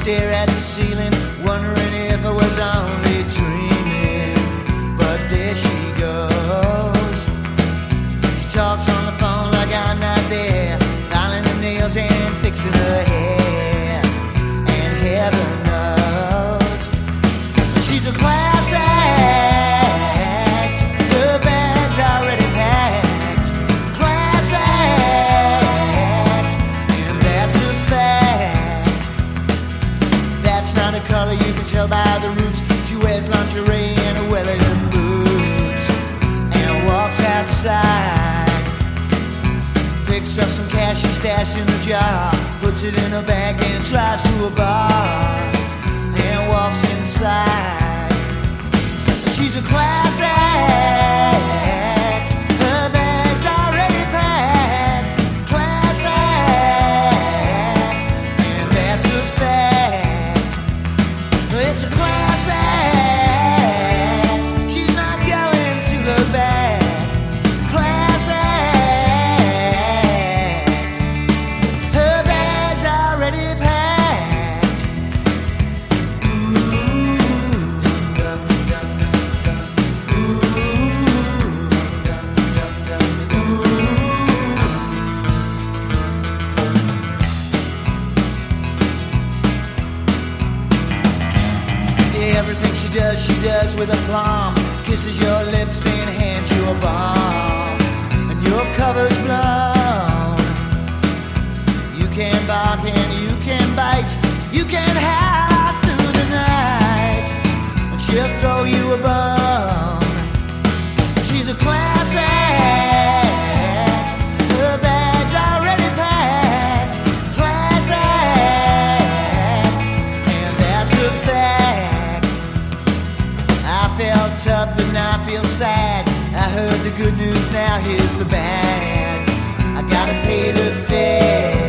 stare at the ceiling, wondering if I was only dreaming. But there she goes. She talks on the phone like I'm not there, filing her nails and fixing her hair. And heaven knows she's a class act. Her bag's already packed. Class act, and that's a fact. That's not a color you can tell by the roots. She wears lingerie and a Wellington boots and walks outside. Picks up some cash she stashed in a jar, puts it in her bag and drives to a bar and walks inside. She's a class act. Her bag's already packed. Class act, and that's a fact. It's a class act. She's not going to look back. Class act. Her bag's already packed. Everything she does with aplomb. Kisses your lips, then hands you a bomb. And your cover's blown. You can bark and you can bite. You can howl through the night, and she'll throw you a bone. She's a class act. Her bag's already packed. Class act, and that's a fact. I felt up and I feel sad. I heard the good news, now here's the bad. I gotta pay the fare.